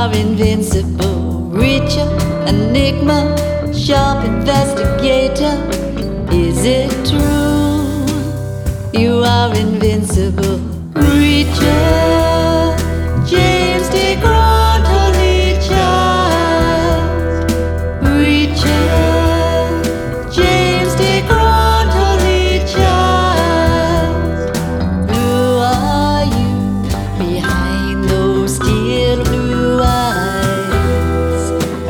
are invincible, reacher, enigma, sharp investigator. Is it true? You are invincible, reacher. James DeGront, only child, reacher. James DeGront, only child. Who are you behind those steel blue eyes?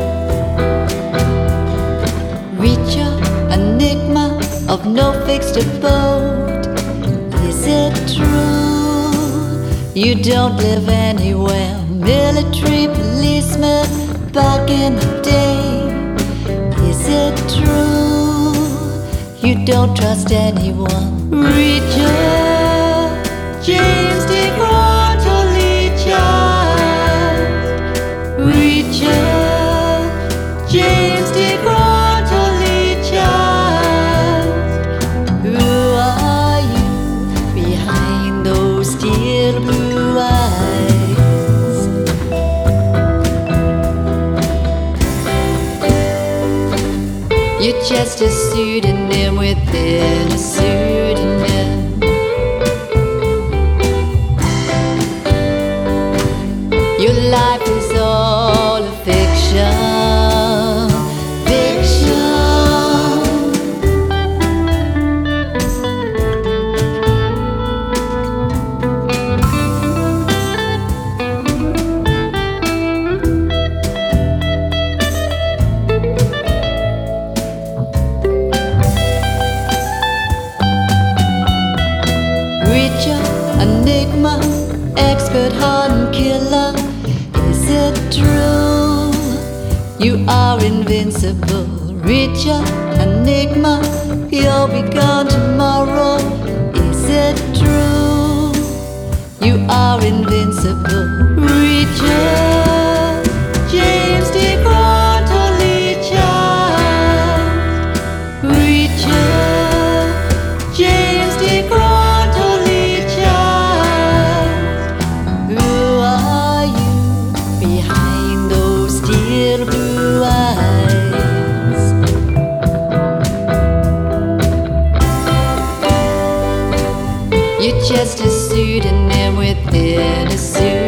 Reacher, enigma of no fixed abode. Is it true? You don't live anywhere. Military policeman back in the day. Is it true? You don't trust anyone. Reacher, James DeGront, only child. Reacher, James DeGront, only child. Who are you behind those steel blue eyes? You're just a pseudonym within a pseudonym. Your life is all a fiction, fiction. Reacher, enigma, expert hardened killer. Is it true? You are invincible, reacher, enigma. You'll be gone tomorrow. Is it true? You are invincible, reacher. James DeGront, only child. Reacher, James DeGront, only child. Who are you behind those steel blue eyes? You're just a pseudonym within a pseudonym.